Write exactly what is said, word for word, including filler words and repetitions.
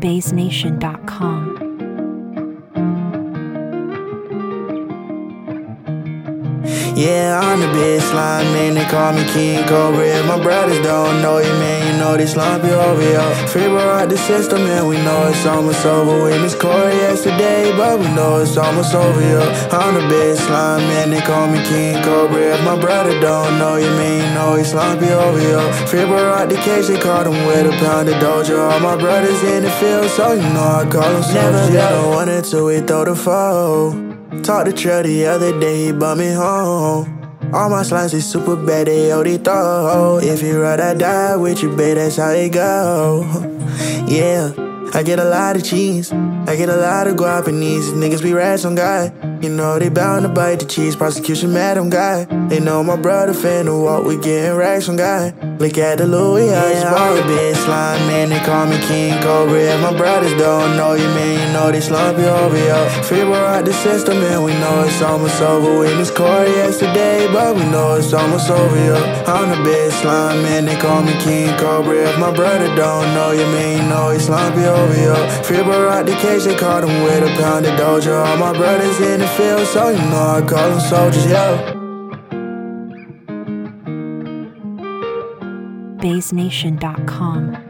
Bays Nation dot com. Yeah, I'm the big slime, man, they call me King Cobra. If my brothers don't know you, man, you know they slump you over, yo. Fever out the system, man, we know it's almost over. We missed Corey yesterday, but we know it's almost over, yo. I'm the big slime, man, they call me King Cobra. If my brother don't know you, man, you know he slump you over, yo. Fever out the cage, they caught him with a pound of dojo. All my brothers in the field, so you know I call them soldiers. Never one or two, we throw the foe. Talked to Trail the other day, he brought me home. All my slimes is super bad, they only throw. If you ride, I die with you, babe, that's how it go. Yeah, I get a lot of cheese, I get a lot of guap, and these niggas be rats on God. You know they bound to bite the cheese, prosecution mad on God. They know my brother finna walk, we getting racks on God. Look at the Louis, yeah, I'm a big slime, man, they call me King Cobra. If my brothers don't know you, man, you know they slump you over, yo. Fever out the system, man, we know it's almost over. We missed Corey yesterday, but we know it's almost over, yo. I'm the big slime, man, they call me King Cobra. If my brother don't know you, man, you know he slump you over, yo. Fever out the cage, they caught him with a pound of dojo. All my brothers in the field, so you know I call them soldiers, yo. Bays Nation dot com.